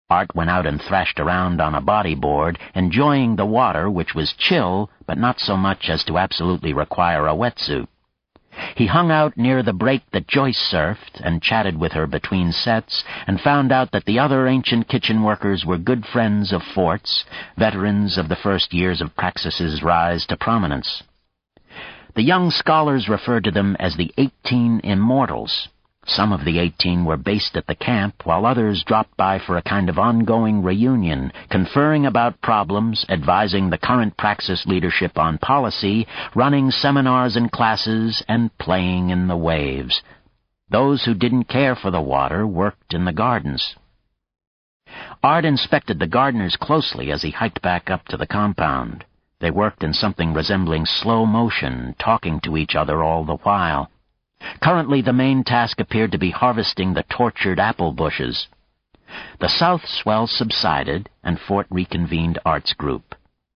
Art went out and thrashed around on a bodyboard, enjoying the water, which was chill, but not so much as to absolutely require a wetsuit. He hung out near the break that Joyce surfed and chatted with her between sets, and found out that the other ancient kitchen workers were good friends of Fort's, veterans of the first years of Praxis's rise to prominence. The young scholars referred to them as the 18 Immortals. Some of the 18 were based at the camp, while others dropped by for a kind of ongoing reunion, conferring about problems, advising the current Praxis leadership on policy, running seminars and classes, and playing in the waves. Those who didn't care for the water worked in the gardens. Art inspected the gardeners closely as he hiked back up to the compound. They worked in something resembling slow motion, talking to each other all the while. Currently, the main task appeared to be harvesting the tortured apple bushes. The south swell subsided, and Fort reconvened Art's group.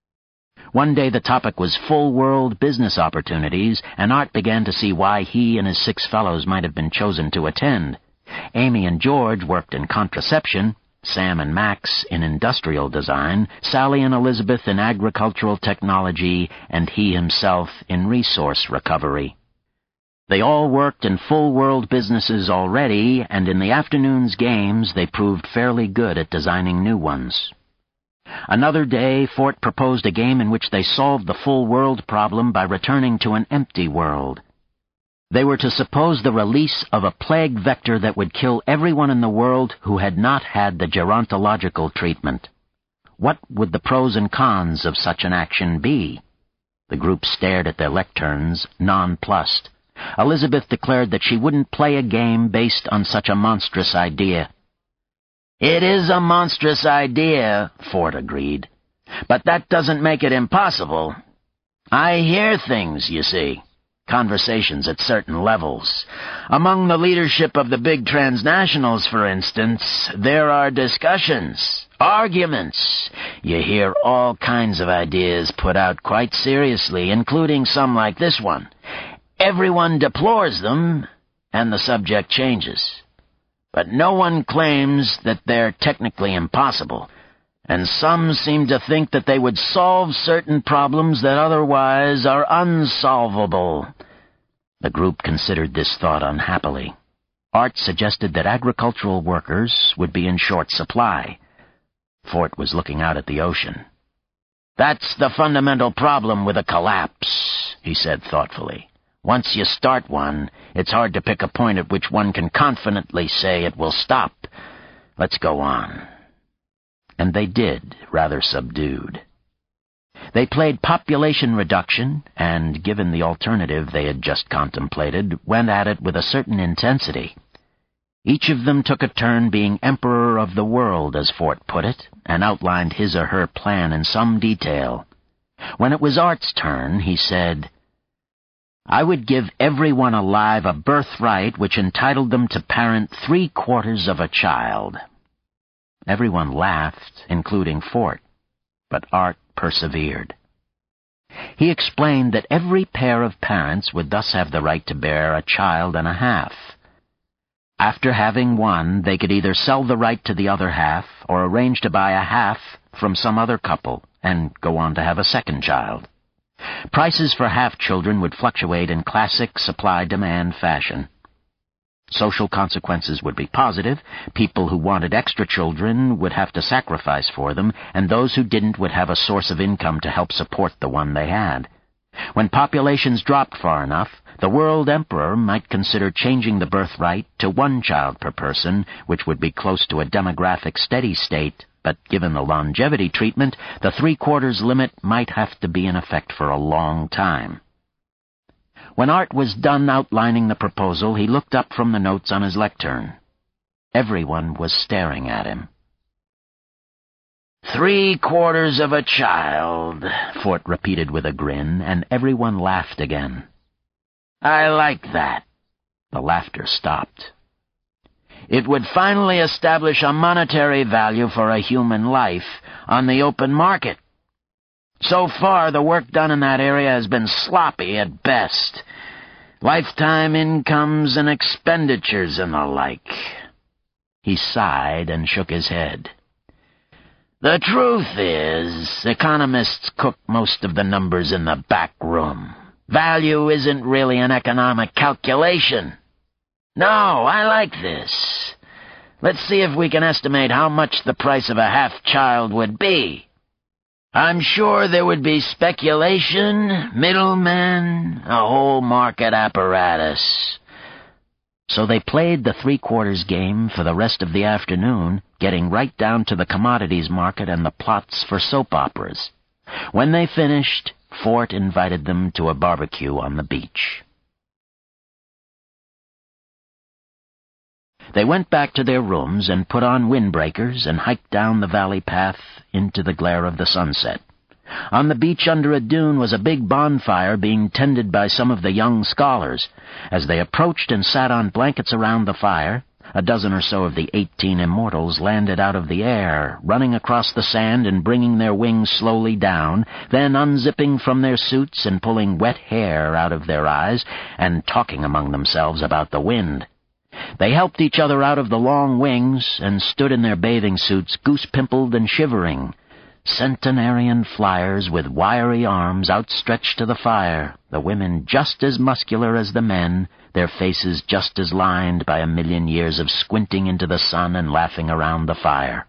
One day the topic was full-world business opportunities, and Art began to see why he and his 6 fellows might have been chosen to attend. Amy and George worked in contraception, Sam and Max in industrial design, Sally and Elizabeth in agricultural technology, and he himself in resource recovery. They all worked in full-world businesses already, and in the afternoon's games they proved fairly good at designing new ones. Another day, Fort proposed a game in which they solved the full-world problem by returning to an empty world. They were to suppose the release of a plague vector that would kill everyone in the world who had not had the gerontological treatment. What would the pros and cons of such an action be? The group stared at their lecterns, nonplussed. Elizabeth declared that she wouldn't play a game based on such a monstrous idea. "It is a monstrous idea," Fort agreed, "but that doesn't make it impossible. I hear things, you see. Conversations at certain levels. Among the leadership of the big transnationals, for instance, there are discussions, arguments. You hear all kinds of ideas put out quite seriously, including some like this one. Everyone deplores them, and the subject changes. But no one claims that they're technically impossible, and some seem to think that they would solve certain problems that otherwise are unsolvable." The group considered this thought unhappily. Art suggested that agricultural workers would be in short supply. Fort was looking out at the ocean. "That's the fundamental problem with a collapse," he said thoughtfully. "Once you start one, it's hard to pick a point at which one can confidently say it will stop. Let's go on." And they did, rather subdued. They played population reduction, and, given the alternative they had just contemplated, went at it with a certain intensity. Each of them took a turn being emperor of the world, as Fort put it, and outlined his or her plan in some detail. When it was Art's turn, he said, "I would give everyone alive a birthright which entitled them to parent 3/4 of a child." Everyone laughed, including Fort, but Art persevered. He explained that every pair of parents would thus have the right to bear a child and a half. After having one, they could either sell the right to the other half or arrange to buy a half from some other couple and go on to have a second child. Prices for half-children would fluctuate in classic supply-demand fashion. Social consequences would be positive. People who wanted extra children would have to sacrifice for them, and those who didn't would have a source of income to help support the one they had. When populations dropped far enough, the world emperor might consider changing the birthright to 1 child per person, which would be close to a demographic steady state, but given the longevity treatment, the 3/4 limit might have to be in effect for a long time. When Art was done outlining the proposal, he looked up from the notes on his lectern. Everyone was staring at him. 3/4 of a child, Fort repeated with a grin, and everyone laughed again. "I like that." The laughter stopped. "It would finally establish a monetary value for a human life on the open market. So far, the work done in that area has been sloppy at best. Lifetime incomes and expenditures and the like." He sighed and shook his head. The truth is, economists cook most of the numbers in the back room. Value isn't really an economic calculation. No, I like this. Let's see if we can estimate how much the price of a half-child would be. I'm sure there would be speculation, middlemen, a whole market apparatus. So they played the three-quarters game for the rest of the afternoon, getting right down to the commodities market and the plots for soap operas. When they finished, Fort invited them to a barbecue on the beach. They went back to their rooms and put on windbreakers and hiked down the valley path into the glare of the sunset. On the beach under a dune was a big bonfire being tended by some of the young scholars. As they approached and sat on blankets around the fire, a dozen or so of the 18 immortals landed out of the air, running across the sand and bringing their wings slowly down, then unzipping from their suits and pulling wet hair out of their eyes and talking among themselves about the wind. They helped each other out of the long wings and stood in their bathing suits, goose-pimpled and shivering. Centenarian flyers with wiry arms outstretched to the fire, the women just as muscular as the men, their faces just as lined by a million years of squinting into the sun and laughing around the fire.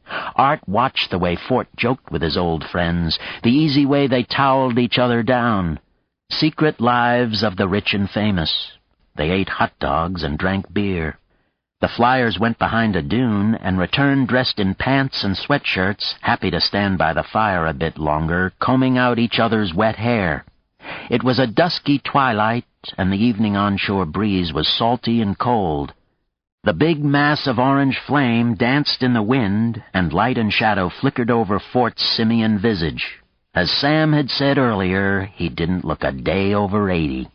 Art watched the way Fort joked with his old friends, the easy way they toweled each other down. Secret lives of the rich and famous. They ate hot dogs and drank beer. The flyers went behind a dune and returned dressed in pants and sweatshirts, happy to stand by the fire a bit longer, combing out each other's wet hair. It was a dusky twilight, and the evening onshore breeze was salty and cold. The big mass of orange flame danced in the wind, and light and shadow flickered over Fort's simian visage. As Sam had said earlier, he didn't look a day over 80.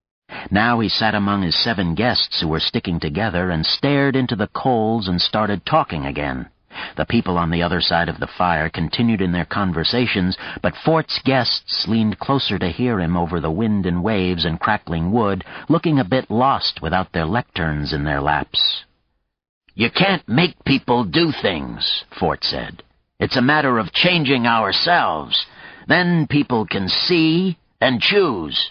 Now he sat among his 7 guests who were sticking together and stared into the coals and started talking again. The people on the other side of the fire continued in their conversations, but Fort's guests leaned closer to hear him over the wind and waves and crackling wood, looking a bit lost without their lecterns in their laps. "You can't make people do things," Fort said. "It's a matter of changing ourselves. Then people can see and choose.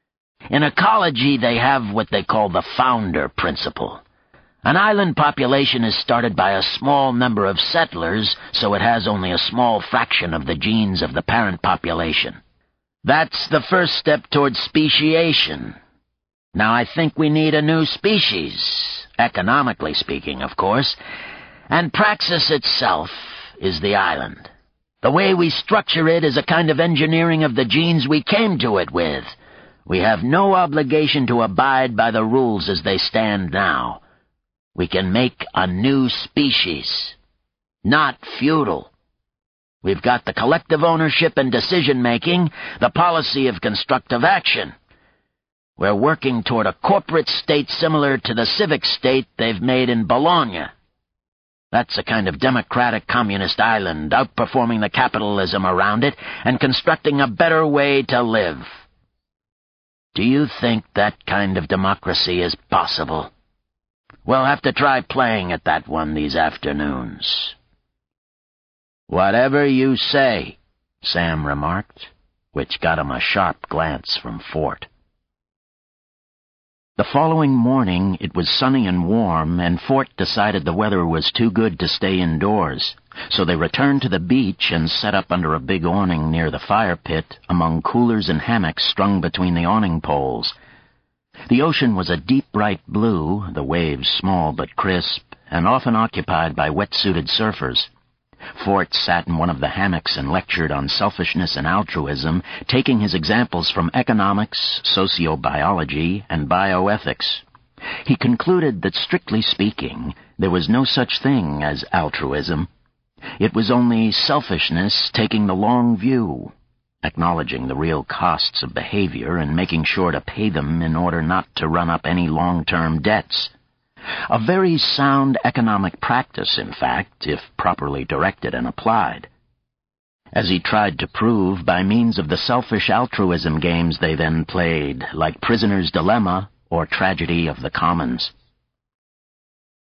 In ecology, they have what they call the founder principle. An island population is started by a small number of settlers, so it has only a small fraction of the genes of the parent population. That's the first step toward speciation. Now I think we need a new species, economically speaking, of course, and Praxis itself is the island. The way we structure it is a kind of engineering of the genes we came to it with. We have no obligation to abide by the rules as they stand now. We can make a new species, not feudal. We've got the collective ownership and decision-making, the policy of constructive action. We're working toward a corporate state similar to the civic state they've made in Bologna. That's a kind of democratic communist island, outperforming the capitalism around it and constructing a better way to live. Do you think that kind of democracy is possible? We'll have to try playing at that one these afternoons." "Whatever you say," Sam remarked, which got him a sharp glance from Fort. The following morning it was sunny and warm, and Fort decided the weather was too good to stay indoors. So they returned to the beach and set up under a big awning near the fire pit, among coolers and hammocks strung between the awning poles. The ocean was a deep bright blue, the waves small but crisp, and often occupied by wet-suited surfers. Fort sat in one of the hammocks and lectured on selfishness and altruism, taking his examples from economics, sociobiology, and bioethics. He concluded that, strictly speaking, there was no such thing as altruism. It was only selfishness taking the long view, acknowledging the real costs of behavior and making sure to pay them in order not to run up any long-term debts. A very sound economic practice, in fact, if properly directed and applied. As he tried to prove by means of the selfish altruism games they then played, like Prisoner's Dilemma or Tragedy of the Commons.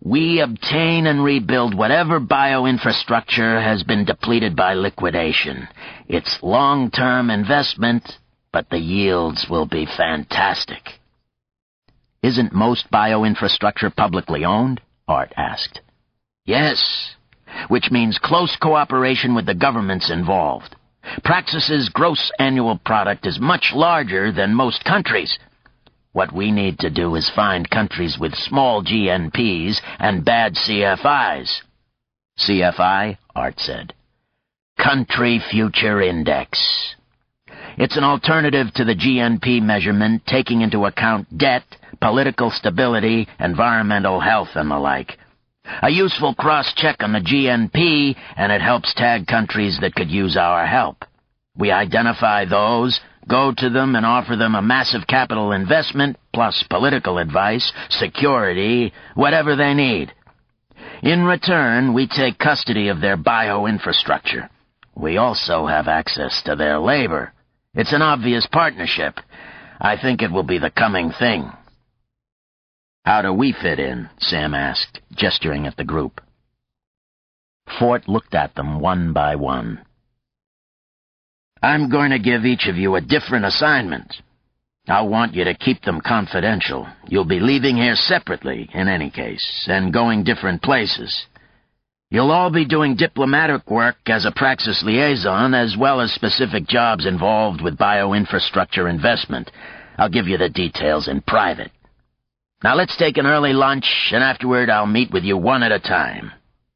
We obtain and rebuild whatever bioinfrastructure has been depleted by liquidation. It's long-term investment, but the yields will be fantastic. Isn't most bioinfrastructure publicly owned? Art asked. Yes, which means close cooperation with the governments involved. Praxis's gross annual product is much larger than most countries. What we need to do is find countries with small GNPs and bad CFIs. CFI? Art said. Country Future Index. It's an alternative to the GNP measurement, taking into account debt, political stability, environmental health, and the like. A useful cross-check on the GNP, and it helps tag countries that could use our help. We identify those, go to them and offer them a massive capital investment, plus political advice, security, whatever they need. In return, we take custody of their bioinfrastructure. We also have access to their labor. It's an obvious partnership. I think it will be the coming thing. How do we fit in? Sam asked, gesturing at the group. Fort looked at them one by one. I'm going to give each of you a different assignment. I'll want you to keep them confidential. You'll be leaving here separately, in any case, and going different places. You'll all be doing diplomatic work as a Praxis liaison, as well as specific jobs involved with bioinfrastructure investment. I'll give you the details in private. Now let's take an early lunch, and afterward I'll meet with you one at a time.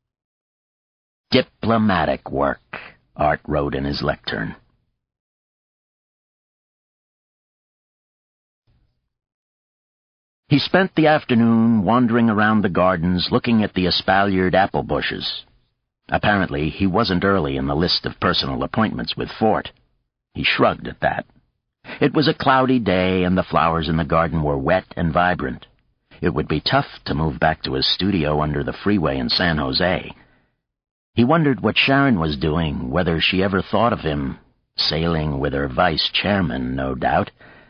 Diplomatic work, Art wrote in his lectern. He spent the afternoon wandering around the gardens looking at the espaliered apple bushes. Apparently, he wasn't early in the list of personal appointments with Fort. He shrugged at that. It was a cloudy day, and the flowers in the garden were wet and vibrant. It would be tough to move back to his studio under the freeway in San Jose. He wondered what Sharon was doing, whether she ever thought of him, sailing with her vice-chairman, no doubt.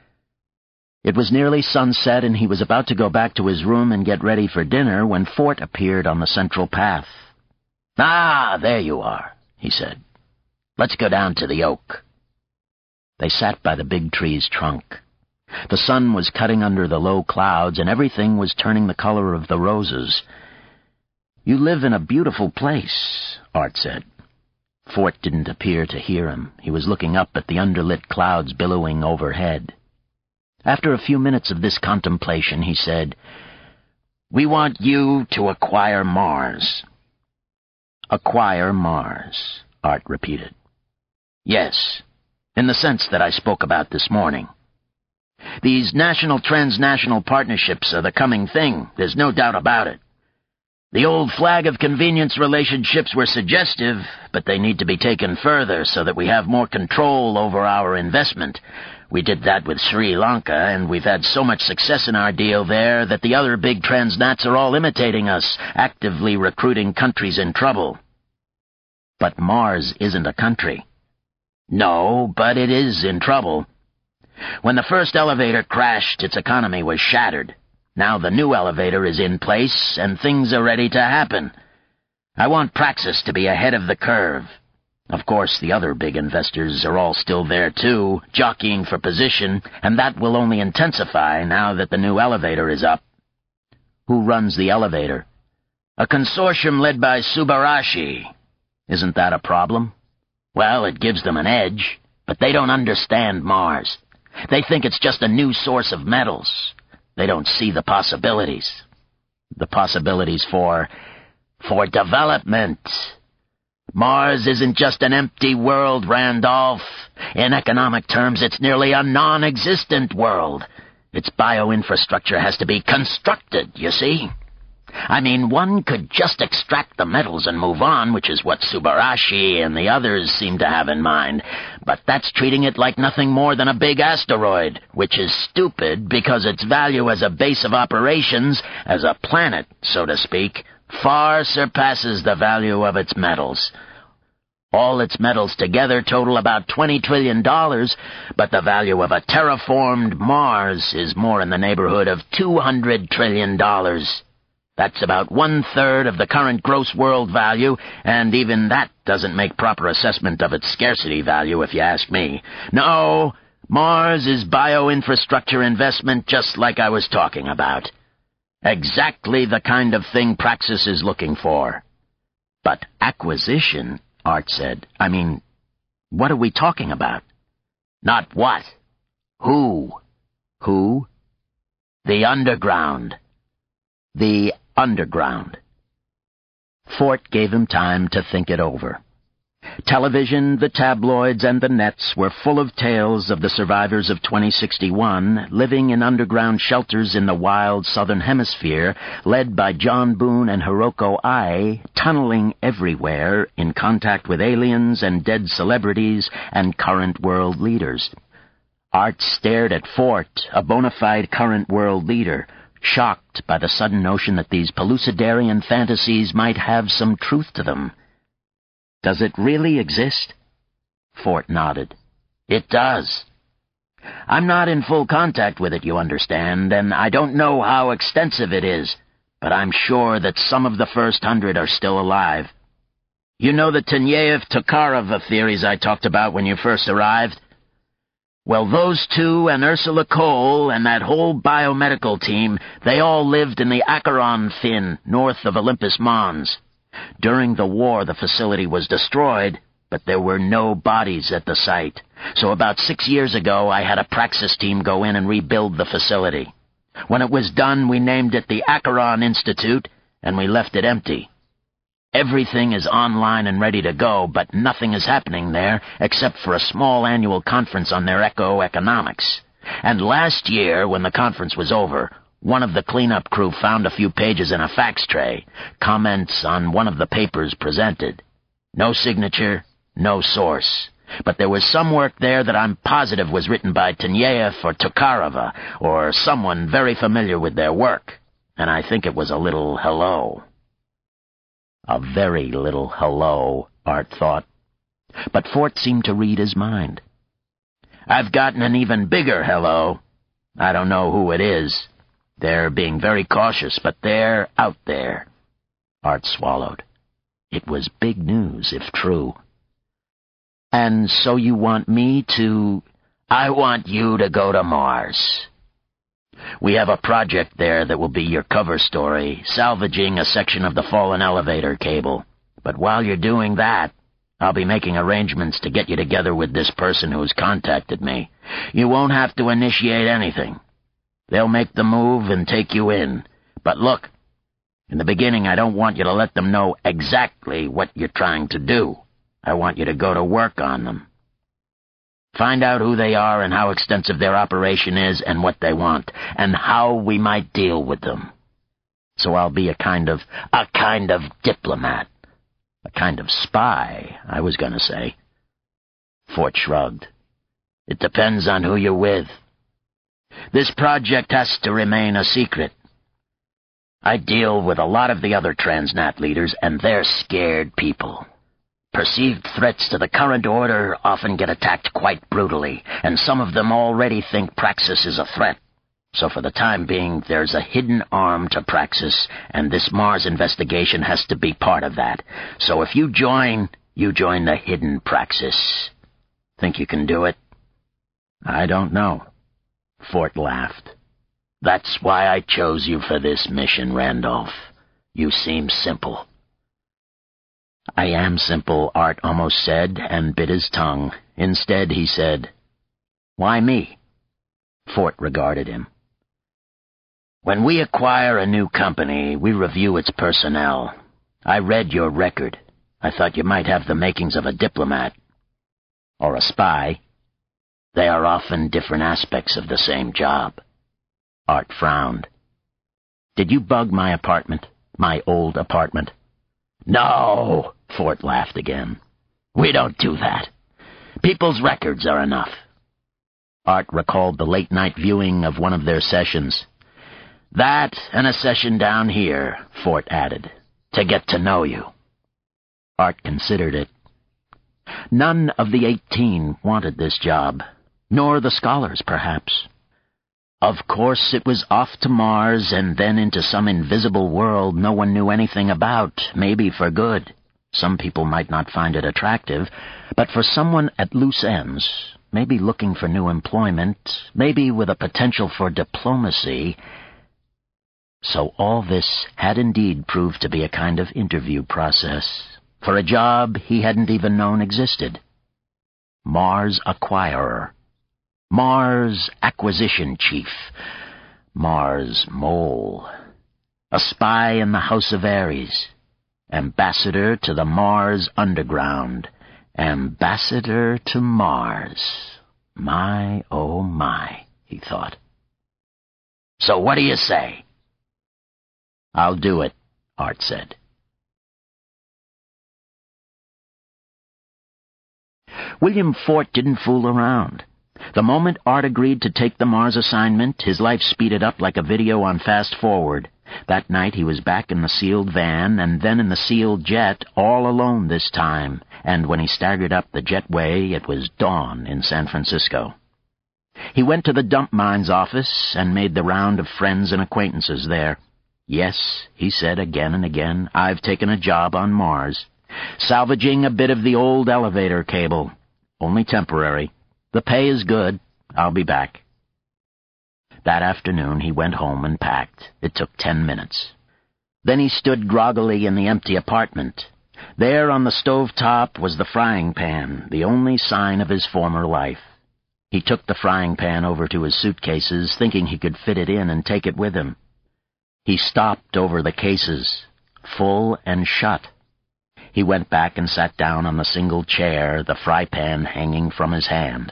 It was nearly sunset, and he was about to go back to his room and get ready for dinner when Fort appeared on the central path. "Ah, there you are," he said. "Let's go down to the oak." They sat by the big tree's trunk. The sun was cutting under the low clouds, and everything was turning the color of the roses. "You live in a beautiful place," Art said. Fort didn't appear to hear him. He was looking up at the underlit clouds billowing overhead. After a few minutes of this contemplation, he said, "We want you to acquire Mars." "Acquire Mars," Art repeated. "Yes, in the sense that I spoke about this morning. These national-transnational partnerships are the coming thing, there's no doubt about it. The old flag of convenience relationships were suggestive, but they need to be taken further so that we have more control over our investment. We did that with Sri Lanka, and we've had so much success in our deal there that the other big transnats are all imitating us, actively recruiting countries in trouble." "But Mars isn't a country." "No, but it is in trouble. When the first elevator crashed, its economy was shattered. Now the new elevator is in place, and things are ready to happen. I want Praxis to be ahead of the curve. Of course, the other big investors are all still there, too, jockeying for position, and that will only intensify now that the new elevator is up." "Who runs the elevator?" "A consortium led by Subarashi." "Isn't that a problem?" "Well, it gives them an edge, but they don't understand Mars. They think it's just a new source of metals. They don't see the possibilities." "The possibilities for development. Mars isn't just an empty world, Randolph. In economic terms, it's nearly a non-existent world. Its bioinfrastructure has to be constructed, you see. I mean, one could just extract the metals and move on, which is what Subarashi and the others seem to have in mind. But that's treating it like nothing more than a big asteroid, which is stupid because its value as a base of operations, as a planet, so to speak, far surpasses the value of its metals. All its metals together total about $20 trillion, but the value of a terraformed Mars is more in the neighborhood of $200 trillion. That's about 1/3 of the current gross world value, and even that doesn't make proper assessment of its scarcity value, if you ask me. No, Mars is bioinfrastructure investment just like I was talking about. Exactly the kind of thing Praxis is looking for. But acquisition, Art said. I mean, what are we talking about? Not what. Who? Who? The underground. The underground. Fort gave him time to think it over. Television, the tabloids, and the nets were full of tales of the survivors of 2061 living in underground shelters in the wild southern hemisphere, led by John Boone and Hiroko Ai, tunneling everywhere in contact with aliens and dead celebrities and current world leaders. Art stared at Fort, a bona fide current world leader, shocked by the sudden notion that these Pellucidarian fantasies might have some truth to them. Does it really exist? Fort nodded. It does. I'm not in full contact with it, you understand, and I don't know how extensive it is, but I'm sure that some of the first 100 are still alive. You know the Tenyeyev-Tokarova theories I talked about when you first arrived? Well, those two and Ursula Cole and that whole biomedical team, they all lived in the Acheron Fin, north of Olympus Mons. During the war, the facility was destroyed, but there were no bodies at the site. So about 6 years ago, I had a Praxis team go in and rebuild the facility. When it was done, we named it the Acheron Institute, and we left it empty. Everything is online and ready to go, but nothing is happening there except for a small annual conference on their eco-economics. And last year, when the conference was over, one of the cleanup crew found a few pages in a fax tray, comments on one of the papers presented. No signature, no source. But there was some work there that I'm positive was written by Tenyeyev or Tokarova, or someone very familiar with their work. And I think it was a little hello. A very little hello, Art thought. But Fort seemed to read his mind. I've gotten an even bigger hello. I don't know who it is. They're being very cautious, but they're out there. Art swallowed. It was big news, if true. And so you want me to... I want you to go to Mars. We have a project there that will be your cover story, salvaging a section of the fallen elevator cable. But while you're doing that, I'll be making arrangements to get you together with this person who's contacted me. You won't have to initiate anything. They'll make the move and take you in. But look, in the beginning I don't want you to let them know exactly what you're trying to do. I want you to go to work on them. Find out who they are and how extensive their operation is and what they want, and how we might deal with them. So I'll be a kind of diplomat. A kind of spy, I was going to say. Fort shrugged. It depends on who you're with. This project has to remain a secret. I deal with a lot of the other Transnat leaders, and they're scared people. Perceived threats to the current order often get attacked quite brutally, and some of them already think Praxis is a threat. So for the time being, there's a hidden arm to Praxis, and this Mars investigation has to be part of that. So if you join the hidden Praxis. Think you can do it? I don't know. Fort laughed. That's why I chose you for this mission, Randolph. You seem simple. I am simple, Art almost said, and bit his tongue. Instead, he said, Why me? Fort regarded him. When we acquire a new company, we review its personnel. I read your record. I thought you might have the makings of a diplomat. Or a spy. They are often different aspects of the same job. Art frowned. Did you bug my apartment? My old apartment? No, Fort laughed again. We don't do that. People's records are enough. Art recalled the late-night viewing of one of their sessions. That and a session down here, Fort added, to get to know you. Art considered it. None of the 18 wanted this job, nor the scholars, perhaps. Of course, it was off to Mars and then into some invisible world no one knew anything about, maybe for good. Some people might not find it attractive, but for someone at loose ends, maybe looking for new employment, maybe with a potential for diplomacy. So all this had indeed proved to be a kind of interview process, for a job he hadn't even known existed. Mars Acquirer, Mars Acquisition Chief, Mars Mole, a spy in the House of Ares, ambassador to the Mars Underground, ambassador to Mars. My, oh my, he thought. So what do you say? I'll do it, Art said. William Fort didn't fool around. The moment Art agreed to take the Mars assignment, his life speeded up like a video on fast forward. That night he was back in the sealed van, and then in the sealed jet, all alone this time, and when he staggered up the jetway, it was dawn in San Francisco. He went to the dump mines office and made the round of friends and acquaintances there. Yes, he said again and again, I've taken a job on Mars. Salvaging a bit of the old elevator cable. Only temporary. The pay is good. I'll be back. That afternoon he went home and packed. It took 10 minutes. Then he stood groggily in the empty apartment. There on the stove top was the frying pan, the only sign of his former life. He took the frying pan over to his suitcases, thinking he could fit it in and take it with him. He stopped over the cases, full and shut. He went back and sat down on the single chair, the fry pan hanging from his hand.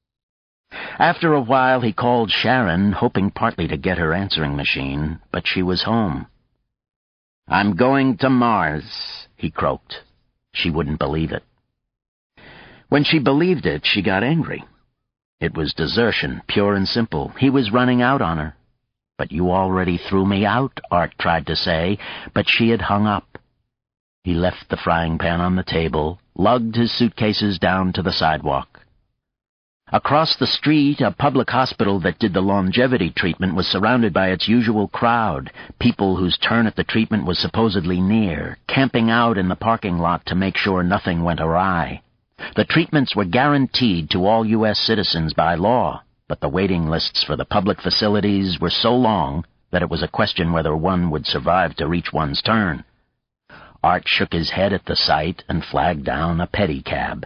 After a while he called Sharon, hoping partly to get her answering machine, but she was home. I'm going to Mars, he croaked. She wouldn't believe it. When she believed it, she got angry. It was desertion, pure and simple. He was running out on her. But you already threw me out, Art tried to say, but she had hung up. He left the frying pan on the table, lugged his suitcases down to the sidewalk. Across the street, a public hospital that did the longevity treatment was surrounded by its usual crowd, people whose turn at the treatment was supposedly near, camping out in the parking lot to make sure nothing went awry. The treatments were guaranteed to all U.S. citizens by law, but the waiting lists for the public facilities were so long that it was a question whether one would survive to reach one's turn. Art shook his head at the sight and flagged down a pedicab.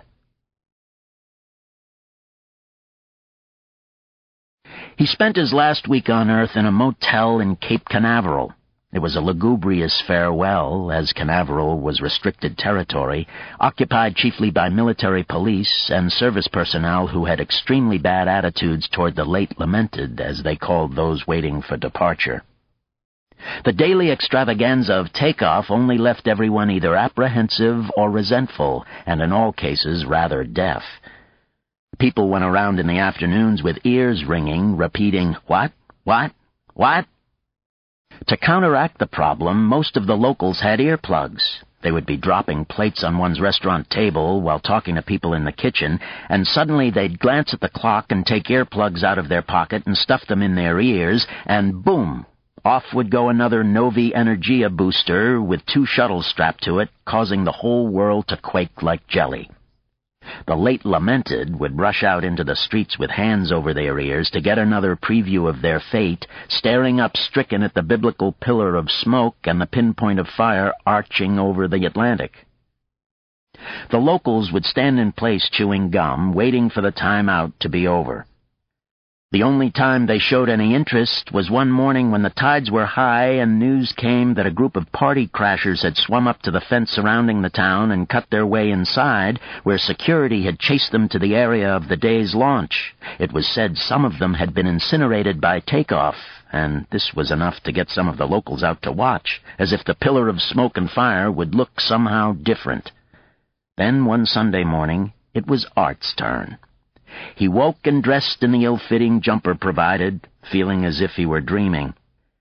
He spent his last week on Earth in a motel in Cape Canaveral. It was a lugubrious farewell, as Canaveral was restricted territory, occupied chiefly by military police and service personnel who had extremely bad attitudes toward the late lamented, as they called those waiting for departure. The daily extravaganza of takeoff only left everyone either apprehensive or resentful, and in all cases rather deaf. People went around in the afternoons with ears ringing, repeating, "What? What? What?" To counteract the problem, most of the locals had earplugs. They would be dropping plates on one's restaurant table while talking to people in the kitchen, and suddenly they'd glance at the clock and take earplugs out of their pocket and stuff them in their ears, and boom! Off would go another Novi Energia booster with 2 shuttles strapped to it, causing the whole world to quake like jelly. The late lamented would rush out into the streets with hands over their ears to get another preview of their fate, staring up stricken at the biblical pillar of smoke and the pinpoint of fire arching over the Atlantic. The locals would stand in place chewing gum, waiting for the time out to be over. The only time they showed any interest was one morning when the tides were high and news came that a group of party crashers had swum up to the fence surrounding the town and cut their way inside, where security had chased them to the area of the day's launch. It was said some of them had been incinerated by takeoff, and this was enough to get some of the locals out to watch, as if the pillar of smoke and fire would look somehow different. Then one Sunday morning, it was Art's turn. He woke and dressed in the ill-fitting jumper provided, feeling as if he were dreaming.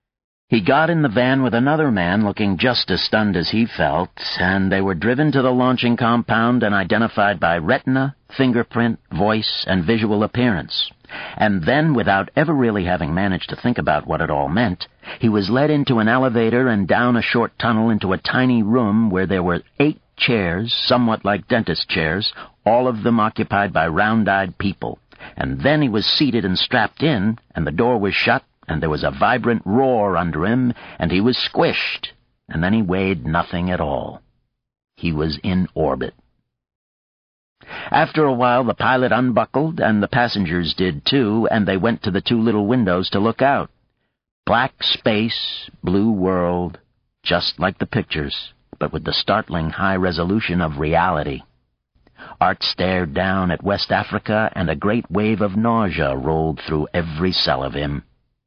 He got in the van with another man looking just as stunned as he felt, and they were driven to the launching compound and identified by retina, fingerprint, voice, and visual appearance. And then, without ever really having managed to think about what it all meant, he was led into an elevator and down a short tunnel into a tiny room where there were 8 chairs, somewhat like dentist chairs, all of them occupied by round-eyed people. And then he was seated and strapped in, and the door was shut, and there was a vibrant roar under him, and he was squished, and then he weighed nothing at all. He was in orbit. After a while, the pilot unbuckled, and the passengers did too, and they went to the 2 little windows to look out. Black space, blue world, just like the pictures, but with the startling high resolution of reality. Art stared down at West Africa, and a great wave of nausea rolled through every cell of him.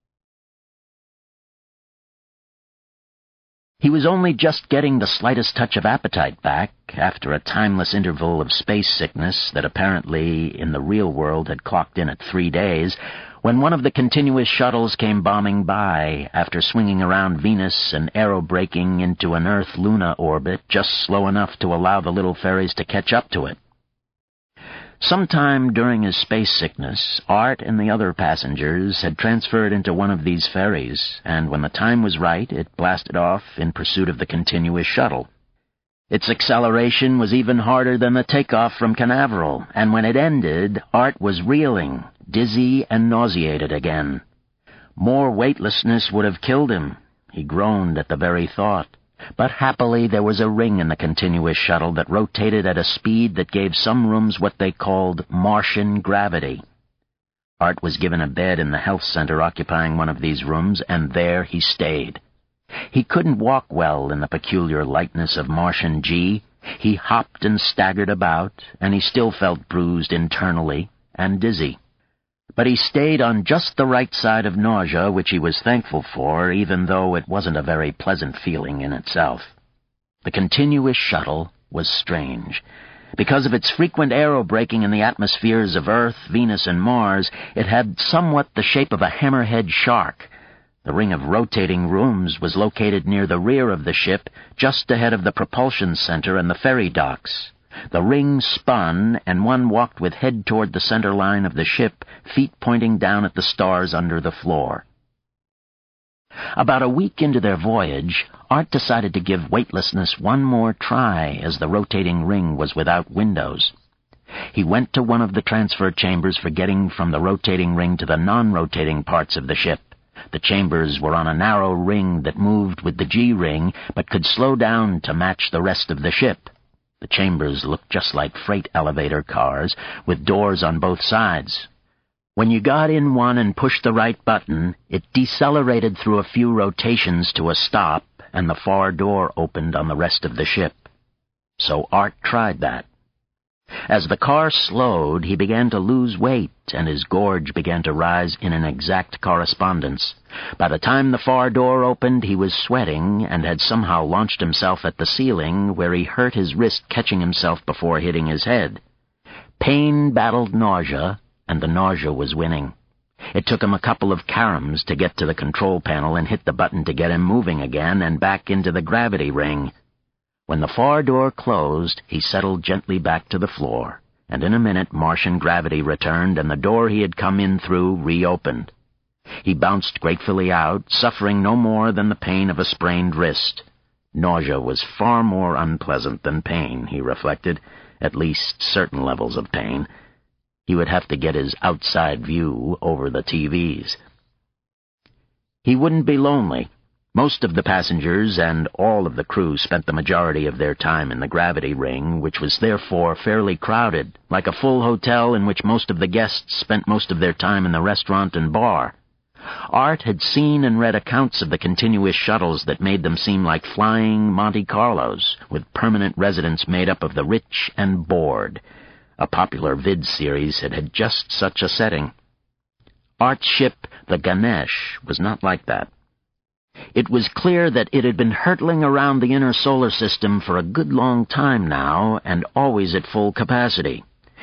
He was only just getting the slightest touch of appetite back, after a timeless interval of space sickness that apparently in the real world had clocked in at 3 days, when one of the continuous shuttles came bombing by, after swinging around Venus and aerobraking into an Earth-Luna orbit just slow enough to allow the little ferries to catch up to it. Sometime during his space sickness, Art and the other passengers had transferred into one of these ferries, and when the time was right, it blasted off in pursuit of the continuous shuttle. Its acceleration was even harder than the takeoff from Canaveral, and when it ended, Art was reeling, dizzy and nauseated again. More weightlessness would have killed him. He groaned at the very thought. But happily there was a ring in the continuous shuttle that rotated at a speed that gave some rooms what they called Martian gravity. Art was given a bed in the health center occupying one of these rooms, and there he stayed. He couldn't walk well in the peculiar lightness of Martian G. He hopped and staggered about, and he still felt bruised internally and dizzy. But he stayed on just the right side of nausea, which he was thankful for, even though it wasn't a very pleasant feeling in itself. The continuous shuttle was strange. Because of its frequent aerobraking in the atmospheres of Earth, Venus, and Mars, it had somewhat the shape of a hammerhead shark. The ring of rotating rooms was located near the rear of the ship, just ahead of the propulsion center and the ferry docks. The ring spun, and one walked with head toward the center line of the ship, feet pointing down at the stars under the floor. About a week into their voyage, Art decided to give weightlessness one more try, as the rotating ring was without windows. He went to one of the transfer chambers for getting from the rotating ring to the non-rotating parts of the ship. The chambers were on a narrow ring that moved with the G-ring, but could slow down to match the rest of the ship. The chambers looked just like freight elevator cars, with doors on both sides. When you got in one and pushed the right button, it decelerated through a few rotations to a stop, and the far door opened on the rest of the ship. So Art tried that. As the car slowed, he began to lose weight, and his gorge began to rise in an exact correspondence. By the time the far door opened, he was sweating, and had somehow launched himself at the ceiling, where he hurt his wrist catching himself before hitting his head. Pain battled nausea, and the nausea was winning. It took him a couple of caroms to get to the control panel and hit the button to get him moving again and back into the gravity ring. When the far door closed, he settled gently back to the floor, and in a minute Martian gravity returned and the door he had come in through reopened. He bounced gratefully out, suffering no more than the pain of a sprained wrist. Nausea was far more unpleasant than pain, he reflected, at least certain levels of pain. He would have to get his outside view over the TVs. He wouldn't be lonely. Most of the passengers and all of the crew spent the majority of their time in the gravity ring, which was therefore fairly crowded, like a full hotel in which most of the guests spent most of their time in the restaurant and bar. Art had seen and read accounts of the continuous shuttles that made them seem like flying Monte Carlos, with permanent residents made up of the rich and bored. A popular vid series had just such a setting. Art's ship, the Ganesh, was not like that. It was clear that it had been hurtling around the inner solar system for a good long time now, and always at full capacity.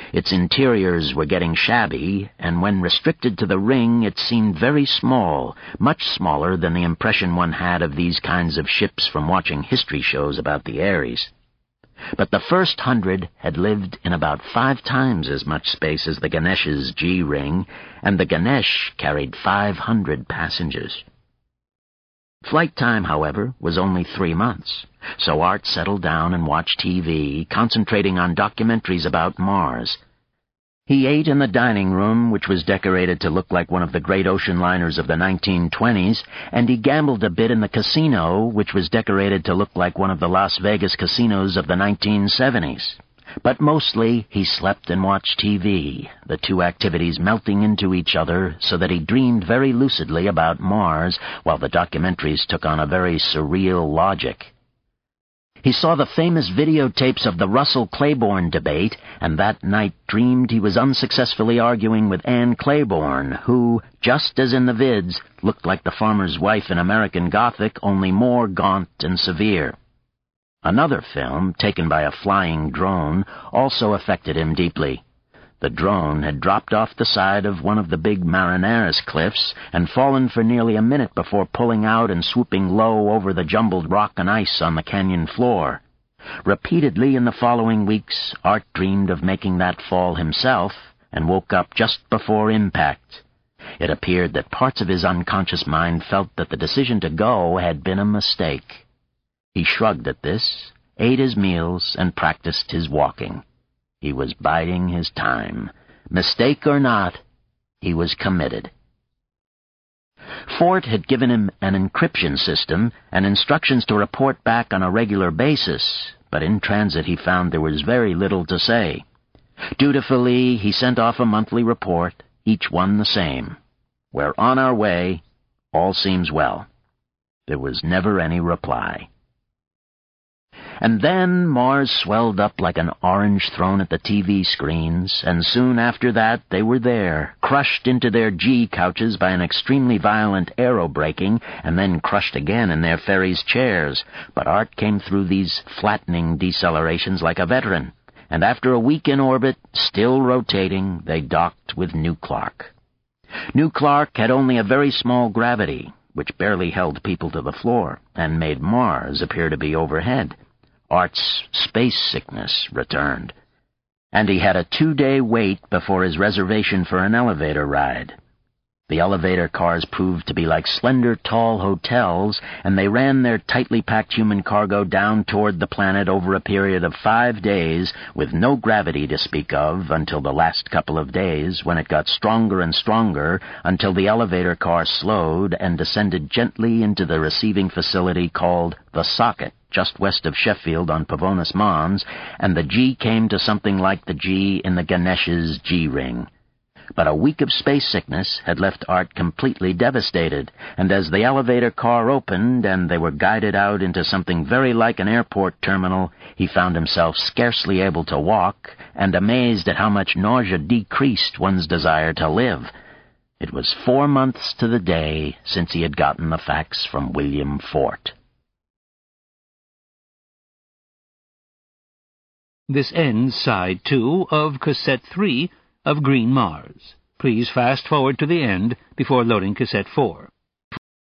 Its interiors were getting shabby, and when restricted to the ring it seemed very small, much smaller than the impression one had of these kinds of ships from watching history shows about the Ares. But the first 100 had lived in about 5 times as much space as the Ganesh's G-ring, and the Ganesh carried 500 passengers. Flight time, however, was only 3 months, so Art settled down and watched TV, concentrating on documentaries about Mars. He ate in the dining room, which was decorated to look like one of the great ocean liners of the 1920s, and he gambled a bit in the casino, which was decorated to look like one of the Las Vegas casinos of the 1970s. But mostly he slept and watched TV, the two activities melting into each other so that he dreamed very lucidly about Mars, while the documentaries took on a very surreal logic. He saw the famous videotapes of the Russell-Claiborne debate, and that night dreamed he was unsuccessfully arguing with Anne Claiborne, who, just as in the vids, looked like the farmer's wife in American Gothic, only more gaunt and severe. Another film, taken by a flying drone, also affected him deeply. The drone had dropped off the side of one of the big Marineris cliffs and fallen for nearly a minute before pulling out and swooping low over the jumbled rock and ice on the canyon floor. Repeatedly in the following weeks, Art dreamed of making that fall himself and woke up just before impact. It appeared that parts of his unconscious mind felt that the decision to go had been a mistake. He shrugged at this, ate his meals, and practiced his walking. He was biding his time. Mistake or not, he was committed. Fort had given him an encryption system and instructions to report back on a regular basis, but in transit he found there was very little to say. Dutifully, he sent off a monthly report, each one the same. We're on our way. All seems well. There was never any reply. And then Mars swelled up like an orange thrown at the TV screens, and soon after that they were there, crushed into their G-couches by an extremely violent aerobraking, and then crushed again in their ferry's chairs. But Art came through these flattening decelerations like a veteran, and after a week in orbit, still rotating, they docked with New Clark. New Clark had only a very small gravity, which barely held people to the floor, and made Mars appear to be overhead. Art's space sickness returned, and he had a 2-day wait before his reservation for an elevator ride. The elevator cars proved to be like slender, tall hotels, and they ran their tightly packed human cargo down toward the planet over a period of 5 days, with no gravity to speak of until the last couple of days, when it got stronger and stronger until the elevator car slowed and descended gently into the receiving facility called the Socket, just west of Sheffield on Pavonis Mons, and the G came to something like the G in the Ganesh's G-ring. But a week of space sickness had left Art completely devastated, and as the elevator car opened and they were guided out into something very like an airport terminal, he found himself scarcely able to walk, and amazed at how much nausea decreased one's desire to live. It was 4 months to the day since he had gotten the facts from William Fort. This ends Side 2 of Cassette 3 of Green Mars. Please fast forward to the end before loading Cassette 4.